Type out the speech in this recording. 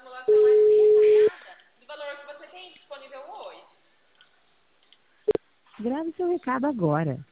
simulação mais detalhada do valor que você tem disponível hoje. Grave seu recado agora.